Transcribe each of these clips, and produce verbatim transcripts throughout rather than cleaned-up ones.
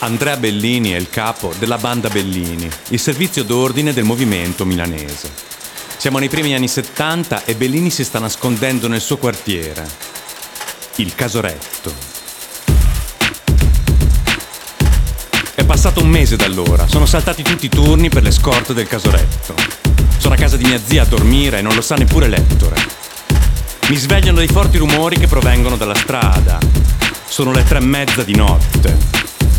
Andrea Bellini è il capo della Banda Bellini, il servizio d'ordine del movimento milanese. Siamo nei primi anni settanta e Bellini si sta nascondendo nel suo quartiere, il Casoretto. È passato un mese da allora, sono saltati tutti i turni per le scorte del Casoretto. Sono a casa di mia zia a dormire e non lo sa neppure l'Ettore. Mi svegliano dei forti rumori che provengono dalla strada. Sono le tre e mezza di notte.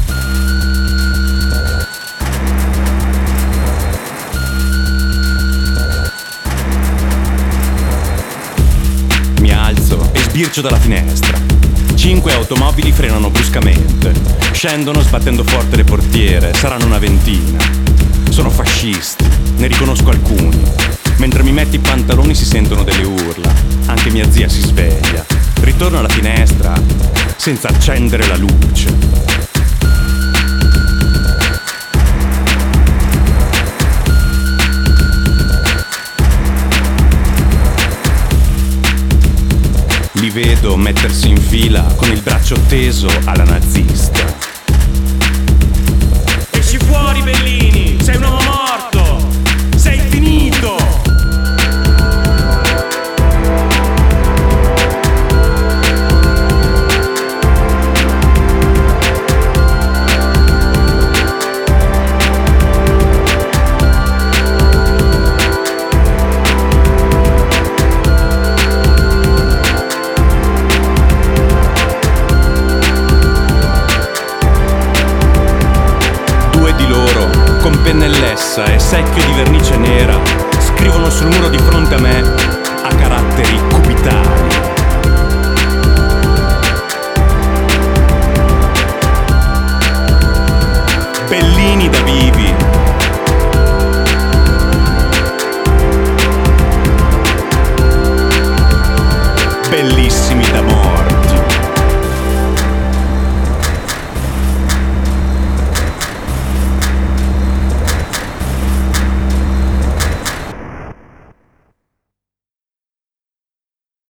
Mi alzo e sbircio dalla finestra. Cinque automobili frenano bruscamente. Scendono sbattendo forte le portiere. Saranno una ventina. Sono fascisti, ne riconosco alcuni. Mentre mi metto i pantaloni si sentono delle urla. Anche mia zia si sveglia. Ritorno alla finestra senza accendere la luce. Li vedo mettersi in fila con il braccio teso alla nazista. Esci fuori, Bellini! Sei un uomo morto! Sei finito! Con pennellessa e secchio di vernice nera scrivono sul muro di fronte a me a caratteri cubitali. Bellini da vivi. Bellissimi da morti.